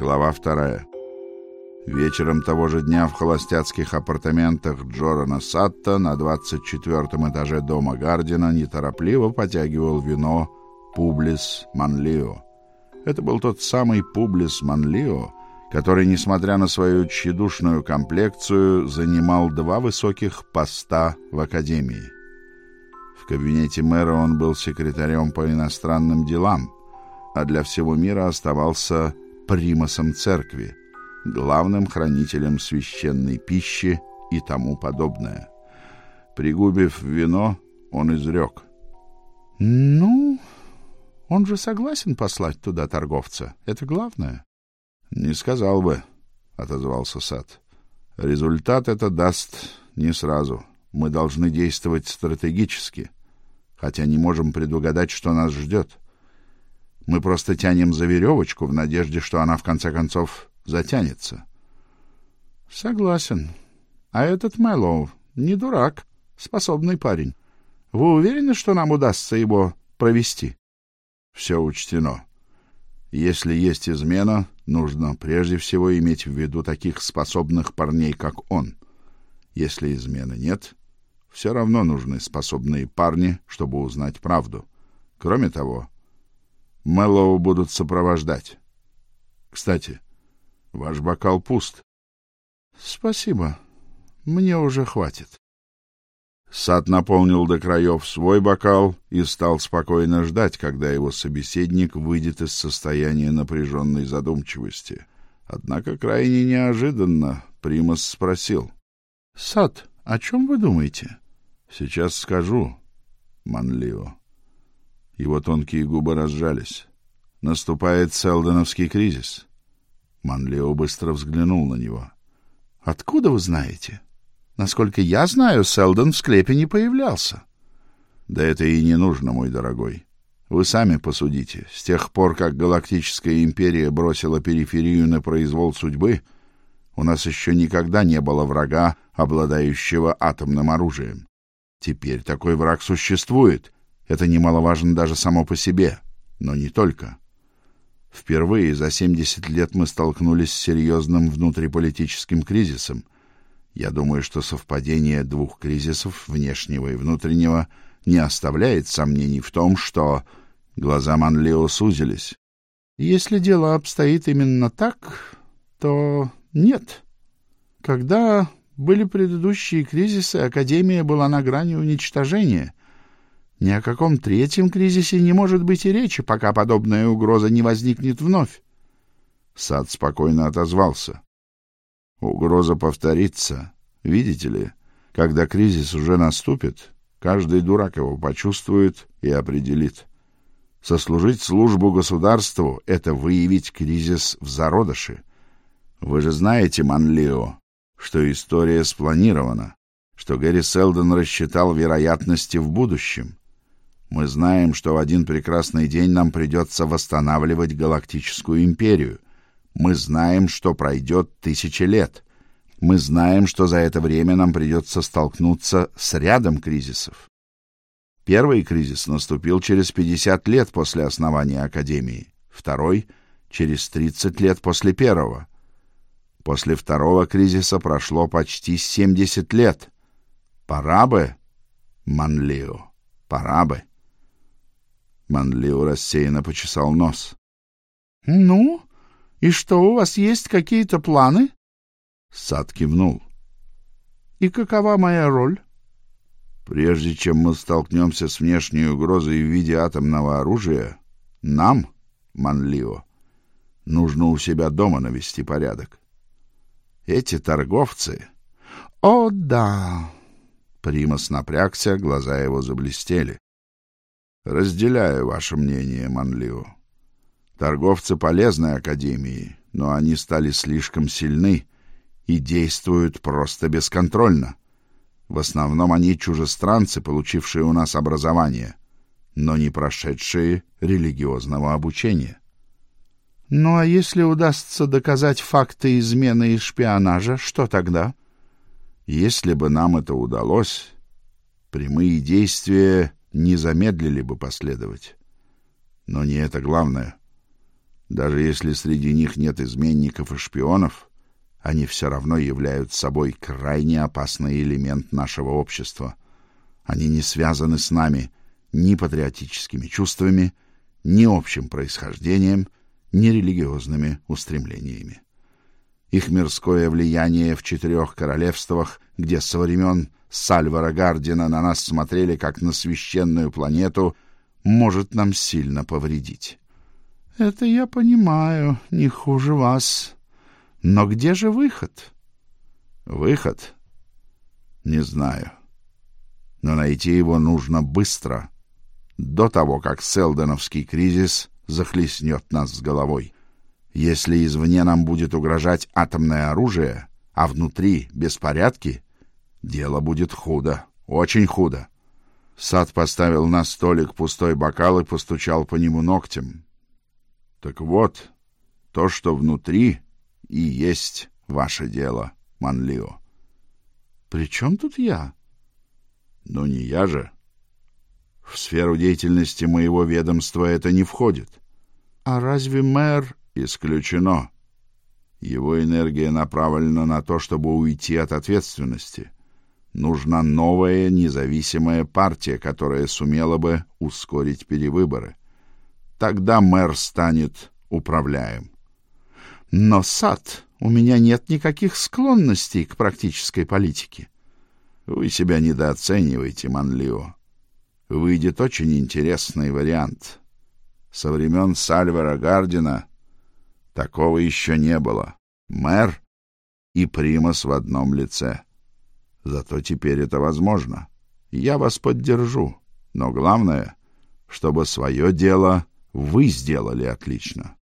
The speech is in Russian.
Глава 2. Вечером того же дня в холостяцких апартаментах Джорана Сатта на 24-м этаже дома Гардина неторопливо потягивал вино Публис Манлио. Это был тот самый Публис Манлио, который, несмотря на свою тщедушную комплекцию, занимал 2 высоких поста в академии. В кабинете мэра он был секретарем по иностранным делам, а для всего мира оставался примасом церкви, главным хранителем священной пищи и тому подобное. Пригубив вино, он изрек: «Ну, он же согласен послать туда торговца. Это главное». «Не сказал бы», — отозвался Сатт. «Результат это даст не сразу. Мы должны действовать стратегически, хотя не можем предугадать, что нас ждет. Мы просто тянем за веревочку в надежде, что она в конце концов затянется». «Согласен. А этот Мэллоу не дурак, способный парень. Вы уверены, что нам удастся его провести?» «Все учтено. Если есть измена, нужно прежде всего иметь в виду таких способных парней, как он. Если измены нет, все равно нужны способные парни, чтобы узнать правду. Кроме того, Мэллоу будут сопровождать. Кстати, ваш бокал пуст». «Спасибо. Мне уже хватит». Сатт наполнил до краев свой бокал и стал спокойно ждать, когда его собеседник выйдет из состояния напряженной задумчивости. Однако крайне неожиданно примас спросил: «Сатт, о чем вы думаете?» «Сейчас скажу, Манлио». Его тонкие губы разжались. «Наступает селдоновский кризис». Манлио быстро взглянул на него. «Откуда вы знаете? Насколько я знаю, Селдон в склепе не появлялся». «Да это и не нужно, мой дорогой. Вы сами посудите. С тех пор, как Галактическая империя бросила периферию на произвол судьбы, у нас еще никогда не было врага, обладающего атомным оружием. Теперь такой враг существует. Это немаловажно даже само по себе, но не только. Впервые за 70 лет мы столкнулись с серьезным внутриполитическим кризисом. Я думаю, что совпадение 2 кризисов, внешнего и внутреннего, не оставляет сомнений в том, что...» Глаза Манлио сузились. «Если дело обстоит именно так, то нет. Когда были предыдущие кризисы, Академия была на грани уничтожения. Ни о каком 3-м кризисе не может быть и речи, пока подобная угроза не возникнет вновь». Сатт спокойно отозвался: «Угроза повторится. Видите ли, когда кризис уже наступит, каждый дурак его почувствует и определит. Сослужить службу государству — это выявить кризис в зародыше. Вы же знаете, Манлио, что история спланирована, что Гэри Селдон рассчитал вероятности в будущем. Мы знаем, что в один прекрасный день нам придется восстанавливать Галактическую империю. Мы знаем, что пройдет 1000 лет. Мы знаем, что за это время нам придется столкнуться с рядом кризисов. Первый кризис наступил через 50 лет после основания Академии, второй — через 30 лет после первого. После второго кризиса прошло почти 70 лет. Пора бы, Манлио, пора бы». Манлио рассеянно почесал нос. «Ну, и что, у вас есть какие-то планы?» Сатт кивнул. «И какова моя роль?» «Прежде чем мы столкнемся с внешней угрозой в виде атомного оружия, нам, Манлио, нужно у себя дома навести порядок. Эти торговцы...» «О, да!» Примас напрягся, глаза его заблестели. «Разделяю ваше мнение, Манлио. Торговцы полезны Академии, но они стали слишком сильны и действуют просто бесконтрольно. В основном они чужестранцы, получившие у нас образование, но не прошедшие религиозного обучения». «Ну а если удастся доказать факты измены и шпионажа, что тогда?» «Если бы нам это удалось, прямые действия не замедлили бы последовать. Но не это главное. Даже если среди них нет изменников и шпионов, они все равно являются собой крайне опасный элемент нашего общества. Они не связаны с нами ни патриотическими чувствами, ни общим происхождением, ни религиозными устремлениями. Их мирское влияние в 4 королевствах, где со времен Сальвара Гардина на нас смотрели как на священную планету, может нам сильно повредить. Это я понимаю, не хуже вас. Но где же выход? Выход? Не знаю. Но найти его нужно быстро, до того, как Селдоновский кризис захлестнет нас с головой. Если извне нам будет угрожать атомное оружие, а внутри беспорядки, дело будет худо, очень худо. Сад поставил на столик пустой бокал и постучал по нему ногтем. Так вот, то, что внутри, и есть ваше дело, Манлио. При чем тут я? Ну, не я же. В сферу деятельности моего ведомства это не входит. А разве мэр... Исключено. Его энергия направлена на то, чтобы уйти от ответственности. Нужна новая независимая партия, которая сумела бы ускорить перевыборы. Тогда мэр станет управляем. Но, Сад, у меня нет никаких склонностей к практической политике. Вы себя недооцениваете, Манлио. Выйдет очень интересный вариант. Со времен Сальвара Гардина такого еще не было. Мэр и примас в одном лице. Зато теперь это возможно. Я вас поддержу. Но главное, чтобы свое дело вы сделали отлично.